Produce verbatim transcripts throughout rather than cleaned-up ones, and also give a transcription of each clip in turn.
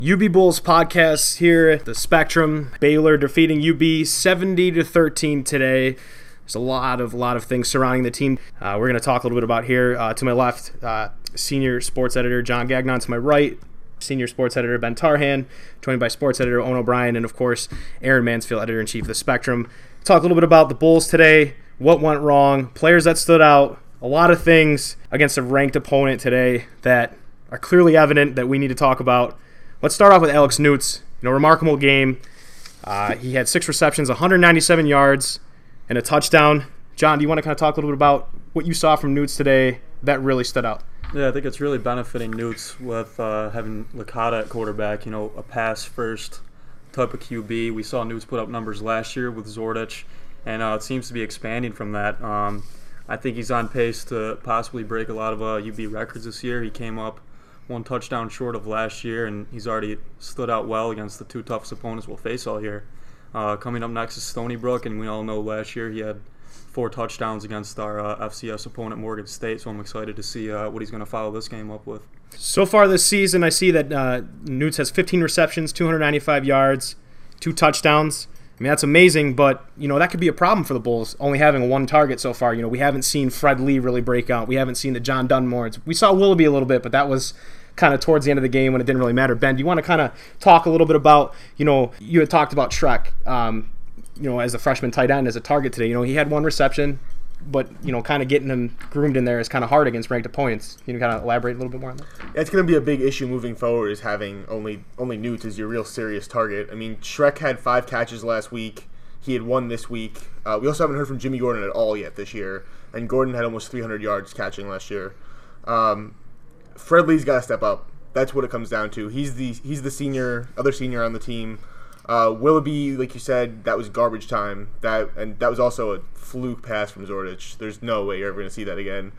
U B Bulls podcast here at the Spectrum. Baylor defeating U B seventy to thirteen today. There's a lot of lot of things surrounding the team. Uh, we're going to talk a little bit about here. Uh, to my left, uh, senior sports editor John Gagnon. To my right, senior sports editor Ben Tarhan, joined by sports editor Owen O'Brien, and of course Aaron Mansfield, editor-in-chief of the Spectrum. Talk a little bit about the Bulls today, what went wrong, players that stood out, a lot of things against a ranked opponent today that are clearly evident that we need to talk about. Let's start off with Alex Newts. You know, remarkable game. Uh, he had six receptions, one hundred ninety-seven yards, and a touchdown. John, do you want to kind of talk a little bit about what you saw from Newts today that really stood out? Yeah, I think it's really benefiting Newts with uh, having Licata at quarterback, you know, a pass-first type of Q B. We saw Newts put up numbers last year with Zordich, and uh, it seems to be expanding from that. Um, I think he's on pace to possibly break a lot of uh, U B records this year. He came up one touchdown short of last year, and he's already stood out well against the two toughest opponents we'll face all year. Uh, coming up next is Stony Brook, and we all know last year he had four touchdowns against our uh, F C S opponent, Morgan State, so I'm excited to see uh, what he's going to follow this game up with. So far this season, I see that uh, Newts has fifteen receptions, two hundred ninety-five yards, two touchdowns. I mean, that's amazing, but, you know, that could be a problem for the Bulls, only having one target so far. You know, we haven't seen Fred Lee really break out. We haven't seen the John Dunmores. We saw Willoughby a little bit, but that was kind of towards the end of the game when it didn't really matter. Ben, do you want to kind of talk a little bit about, you know, you had talked about Shrek, um, you know, as a freshman tight end as a target today. You know, he had one reception, but, you know, kind of getting him groomed in there is kind of hard against ranked opponents. Can you kind of elaborate a little bit more on that? It's going to be a big issue moving forward is having only only Newts as your real serious target. I mean, Shrek had five catches last week. He had one this week. Uh, we also haven't heard from Jimmy Gordon at all yet this year, and Gordon had almost three hundred yards catching last year. Um, Fred Lee's got to step up. That's what it comes down to. He's the he's the senior, other senior on the team. Uh, Willoughby, like you said, that was garbage time. That and that was also a fluke pass from Zordich. There's no way you're ever going to see that again.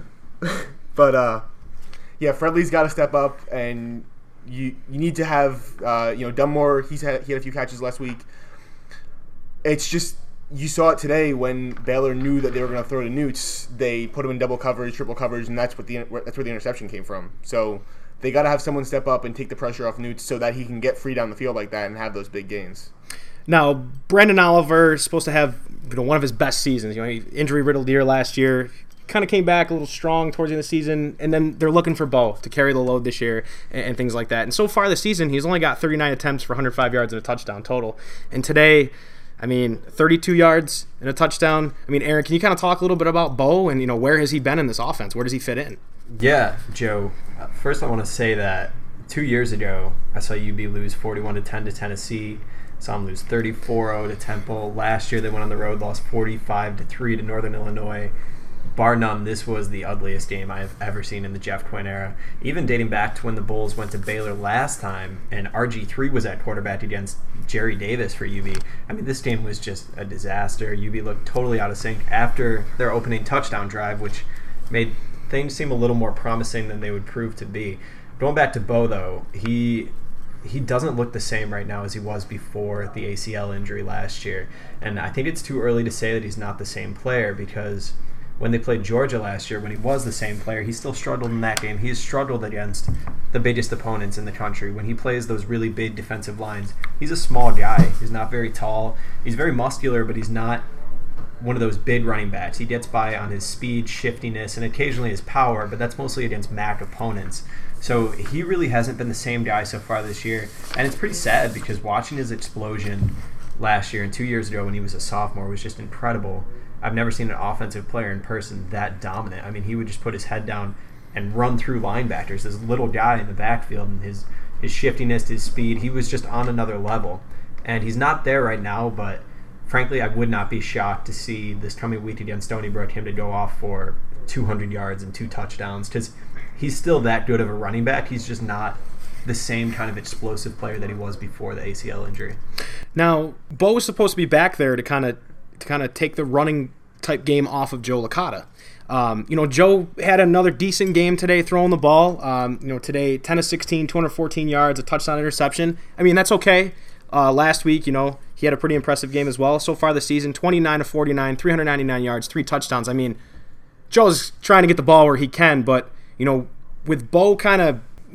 but uh, yeah, Fred Lee's got to step up, and you you need to have uh, you know Dunmore. He's had he had a few catches last week. It's just, you saw it today when Baylor knew that they were going to throw to Newts. They put him in double coverage, triple coverage, and that's what the that's where the interception came from. So they got to have someone step up and take the pressure off Newts so that he can get free down the field like that and have those big gains. Now, Brandon Oliver is supposed to have, you know, one of his best seasons. You know, injury riddled year last year. Kind of came back a little strong towards the end of the season, and then they're looking for Bo to carry the load this year and, and things like that. And so far this season, he's only got thirty-nine attempts for one hundred five yards and a touchdown total. And today, I mean, thirty-two yards and a touchdown. I mean, Aaron, can you kind of talk a little bit about Bo and, you know, where has he been in this offense? Where does he fit in? Yeah, Joe. First, I want to say that two years ago, I saw U B lose forty-one to ten to Tennessee. Saw them lose thirty-four oh to Temple. Last year, they went on the road, lost forty-five to three to Northern Illinois. Bar none, this was the ugliest game I have ever seen in the Jeff Quinn era. Even dating back to when the Bulls went to Baylor last time and R G three was at quarterback against Jerry Davis for U B. I mean, this game was just a disaster. U B looked totally out of sync after their opening touchdown drive, which made things seem a little more promising than they would prove to be. Going back to Bo, though, he he doesn't look the same right now as he was before the A C L injury last year. And I think it's too early to say that he's not the same player because when they played Georgia last year, when he was the same player, he still struggled in that game. He has struggled against the biggest opponents in the country. When he plays those really big defensive lines, he's a small guy. He's not very tall. He's very muscular, but he's not one of those big running backs. He gets by on his speed, shiftiness, and occasionally his power, but that's mostly against M A C opponents. So he really hasn't been the same guy so far this year. And it's pretty sad because watching his explosion last year and two years ago when he was a sophomore was just incredible. I've never seen an offensive player in person that dominant. I mean, he would just put his head down and run through linebackers. This little guy in the backfield, and his, his shiftiness, his speed, he was just on another level. And he's not there right now, but frankly, I would not be shocked to see this coming week against Stony Brook him to go off for two hundred yards and two touchdowns because he's still that good of a running back. He's just not the same kind of explosive player that he was before the A C L injury. Now, Bo was supposed to be back there to kind of to kind of take the running type game off of Joe Licata. Um, you know, Joe had another decent game today throwing the ball. Um, you know, today, ten of sixteen, two hundred fourteen yards, a touchdown interception. I mean, that's okay. Uh, last week, you know, he had a pretty impressive game as well. So far this season, twenty-nine of forty-nine, three hundred ninety-nine yards, three touchdowns. I mean, Joe's trying to get the ball where he can, but, you know, with Bo kind of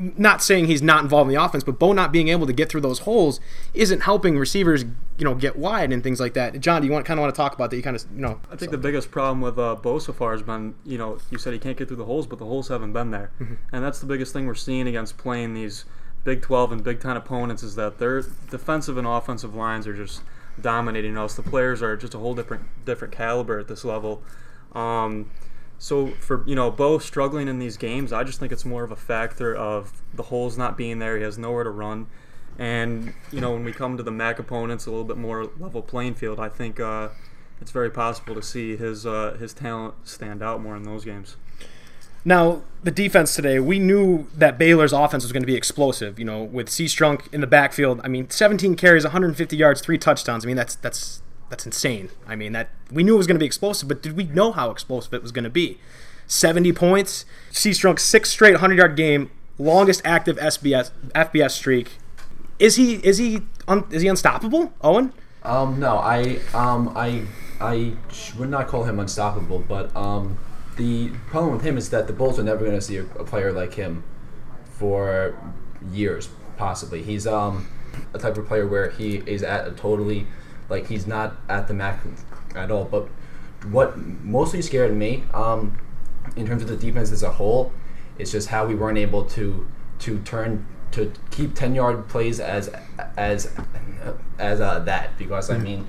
not saying he's not involved in the offense, but Bo not being able to get through those holes isn't helping receivers, you know, get wide and things like that. John, do you want kind of want to talk about that? You kind of, you know. I think so. the biggest problem with uh, Bo so far has been, you know, you said he can't get through the holes, but the holes haven't been there. Mm-hmm. And that's the biggest thing we're seeing against playing these Big twelve and Big ten opponents is that their defensive and offensive lines are just dominating us. The players are just a whole different different caliber at this level. Um, so for, you know, Bo struggling in these games, I just think it's more of a factor of the holes not being there. He has nowhere to run. And, you know, when we come to the M A C opponents, a little bit more level playing field, I think uh, it's very possible to see his uh, his talent stand out more in those games. Now, the defense today, we knew that Baylor's offense was going to be explosive, you know, with Seastrunk in the backfield. I mean, seventeen carries, one hundred fifty yards, three touchdowns. I mean, that's that's that's insane. I mean, that we knew it was going to be explosive, but did we know how explosive it was going to be? seventy points, Seastrunk, six straight hundred-yard game, longest active S B S F B S streak. Is he is he un, is he unstoppable, Owen? Um, no, I um I I would not call him unstoppable, but um. The problem with him is that the Bulls are never going to see a, a player like him for years, possibly. He's um, a type of player where he is at a totally, like, he's not at the max at all. But what mostly scared me, um, in terms of the defense as a whole, is just how we weren't able to to turn to keep ten-yard plays as as as uh, that. Because I mean,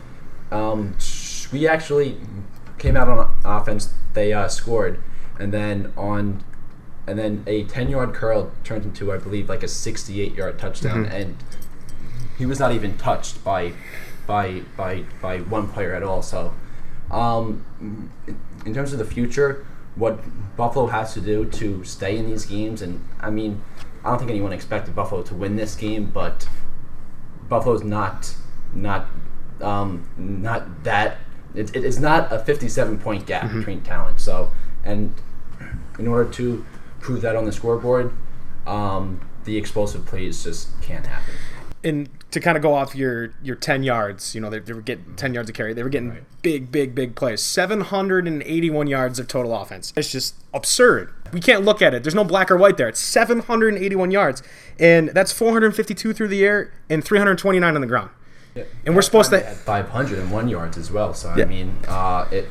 um, we actually came out on offense. They uh, scored, and then on, and then a ten-yard curl turned into, I believe, like a sixty-eight-yard touchdown, mm-hmm. and he was not even touched by, by, by, by one player at all. So, um, in terms of the future, what Buffalo has to do to stay in these games, and I mean, I don't think anyone expected Buffalo to win this game, but Buffalo's not, not, um, not that. It, it is not a fifty-seven point gap mm-hmm. between talent. So, and in order to prove that on the scoreboard, um, the explosive plays just can't happen. And to kind of go off your, your ten yards, you know, they, they were getting ten yards of carry. They were getting right. big, big, big plays. seven hundred eighty-one yards of total offense. It's just absurd. We can't look at it. There's no black or white there. It's seven hundred eighty-one yards. And that's four hundred fifty-two through the air and three hundred twenty-nine on the ground. Yeah. And we're supposed to had five hundred one yards as well. So yeah. I mean, uh, it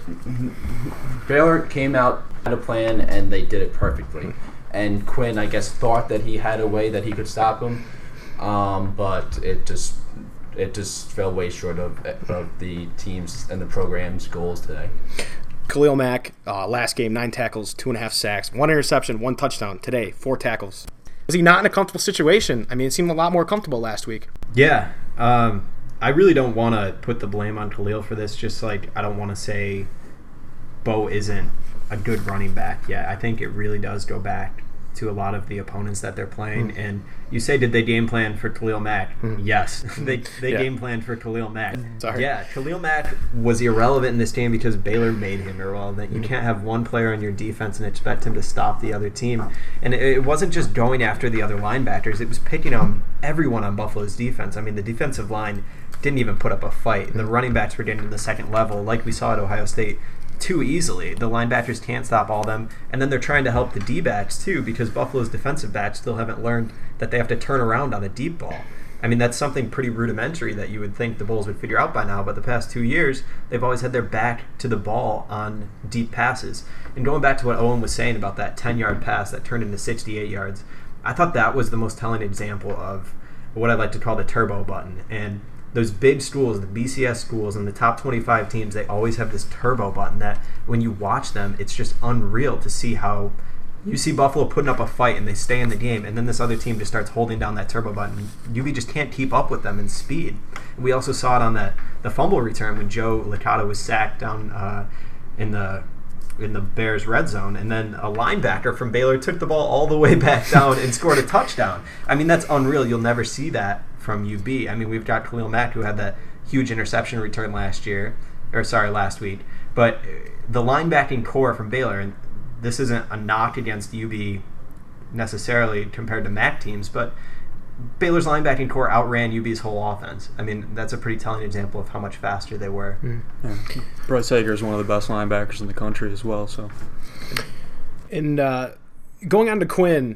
Baylor came out had a plan and they did it perfectly. And Quinn, I guess, thought that he had a way that he could stop him, um, but it just it just fell way short of of the team's and the program's goals today. Khalil Mack, uh, last game, nine tackles, two and a half sacks, one interception, one touchdown. Today, four tackles. Was he not in a comfortable situation? I mean, it seemed a lot more comfortable last week. Yeah. Um, I really don't want to put the blame on Khalil for this, just like I don't want to say Bo isn't a good running back yet. I think it really does go back to a lot of the opponents that they're playing. Mm. And you say, did they game plan for Khalil Mack? Mm. Yes, they they yeah. game planned for Khalil Mack. Sorry. Yeah, Khalil Mack was irrelevant in this game because Baylor made him irrelevant. You mm. can't have one player on your defense and expect him to stop the other team. And it, it wasn't just going after the other linebackers. It was picking on everyone on Buffalo's defense. I mean, the defensive line didn't even put up a fight. The running backs were getting to the second level, like we saw at Ohio State, too easily. The linebackers can't stop all them, and then they're trying to help the D-backs too, because Buffalo's defensive backs still haven't learned that they have to turn around on a deep ball. I mean, that's something pretty rudimentary that you would think the Bulls would figure out by now, but the past two years, they've always had their back to the ball on deep passes. And going back to what Owen was saying about that ten-yard pass that turned into sixty-eight yards, I thought that was the most telling example of what I like to call the turbo button. And those big schools, the B C S schools and the top twenty-five teams, they always have this turbo button that when you watch them, it's just unreal to see how you see Buffalo putting up a fight and they stay in the game, and then this other team just starts holding down that turbo button. U B just can't keep up with them in speed. We also saw it on that the fumble return when Joe Licata was sacked down uh, in the in the Bears red zone, and then a linebacker from Baylor took the ball all the way back down and scored a touchdown. I mean, that's unreal. You'll never see that from U B. I mean, we've got Khalil Mack, who had that huge interception return last year, or sorry, last week. But the linebacking core from Baylor, and this isn't a knock against U B necessarily compared to Mac teams, but Baylor's linebacking core outran U B's whole offense. I mean, that's a pretty telling example of how much faster they were. Mm. Yeah. Bryce Hager is one of the best linebackers in the country as well. So, and uh, going on to Quinn,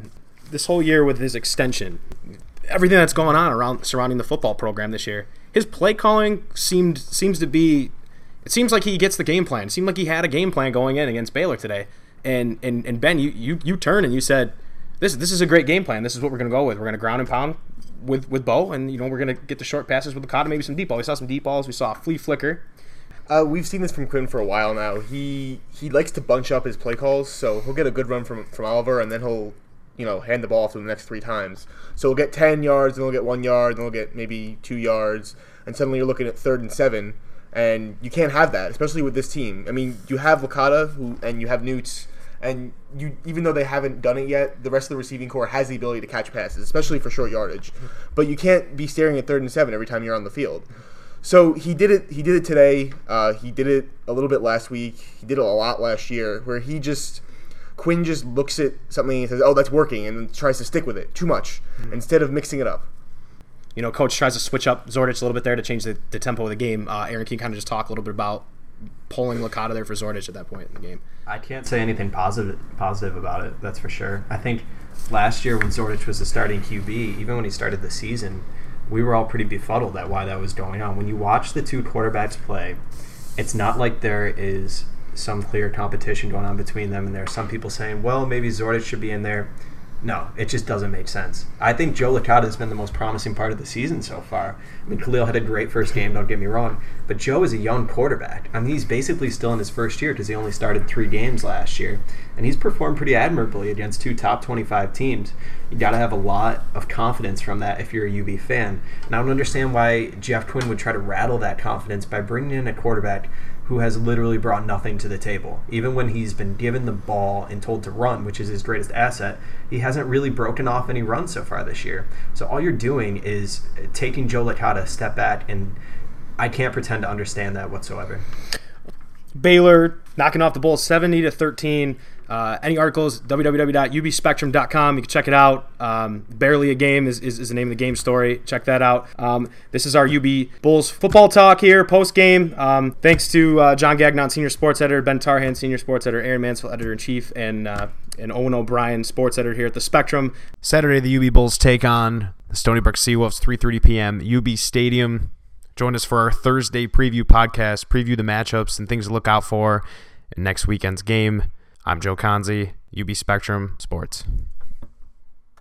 this whole year with his extension, everything that's going on around surrounding the football program this year, his play calling seemed seems to be. It seems like he gets the game plan. It seemed like he had a game plan going in against Baylor today. And and, and Ben, you, you you turned and you said, this this is a great game plan. This is what we're going to go with. We're going to ground and pound with with Bo, and you know we're going to get the short passes with Licata, maybe some deep balls. We saw some deep balls. We saw a flea flicker. Uh, we've seen this from Quinn for a while now. He he likes to bunch up his play calls, so he'll get a good run from from Oliver, and then he'll you know hand the ball off to him the next three times. So he'll get ten yards, then he'll get one yard, then he'll get maybe two yards, and suddenly you're looking at third and seven. And you can't have that, especially with this team. I mean, you have Licata, who, and you have Newts, and you even though they haven't done it yet, the rest of the receiving core has the ability to catch passes, especially for short yardage. But you can't be staring at third and seven every time you're on the field. So he did it. He did it today. Uh, he did it a little bit last week. He did it a lot last year, where he just Quinn just looks at something and says, "Oh, that's working," and then tries to stick with it too much mm-hmm. instead of mixing it up. You know, Coach tries to switch up Zordich a little bit there to change the, the tempo of the game. Uh, Aaron, can you kind of just talk a little bit about pulling Licata there for Zordich at that point in the game? I can't say anything positive positive about it, that's for sure. I think last year when Zordich was the starting Q B, even when he started the season, we were all pretty befuddled at why that was going on. When you watch the two quarterbacks play, it's not like there is some clear competition going on between them, and there are some people saying, well, maybe Zordich should be in there. No, it just doesn't make sense. I think Joe Licata has been the most promising part of the season so far. I mean, Khalil had a great first game, don't get me wrong, but Joe is a young quarterback. I mean, he's basically still in his first year because he only started three games last year, and he's performed pretty admirably against two top twenty-five teams. You got to have a lot of confidence from that if you're a U B fan, and I don't understand why Jeff Quinn would try to rattle that confidence by bringing in a quarterback who has literally brought nothing to the table. Even when he's been given the ball and told to run, which is his greatest asset, he hasn't really broken off any runs so far this year. So all you're doing is taking Joe Licata a step back, and I can't pretend to understand that whatsoever. Baylor knocking off the Bulls seventy to thirteen. Uh, any articles, w w w dot u b spectrum dot com. You can check it out. Um, Barely a Game is, is, is the name of the game story. Check that out. Um, this is our U B Bulls football talk here, post-game. Um, thanks to uh, John Gagnon, Senior Sports Editor, Ben Tarhan, Senior Sports Editor, Aaron Mansfield, Editor-in-Chief, and, uh, and Owen O'Brien, Sports Editor here at the Spectrum. Saturday, the U B Bulls take on the Stony Brook Seawolves, three thirty p.m. U B Stadium. Join us for our Thursday preview podcast, preview the matchups and things to look out for in next weekend's game. I'm Joe Conzi, U B Spectrum Sports.